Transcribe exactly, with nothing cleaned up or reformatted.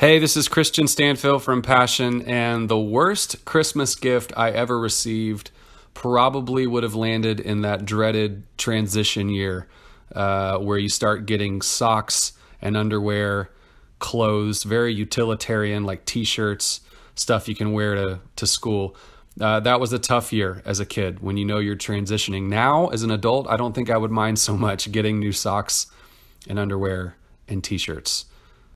Hey, this is Christian Stanfill from Passion, and the worst Christmas gift I ever received probably would have landed in that dreaded transition year uh, where you start getting socks and underwear, clothes, very utilitarian, like t-shirts, stuff you can wear to, to school. Uh, that was a tough year as a kid when you know you're transitioning. Now, as an adult, I don't think I would mind so much getting new socks and underwear and t-shirts.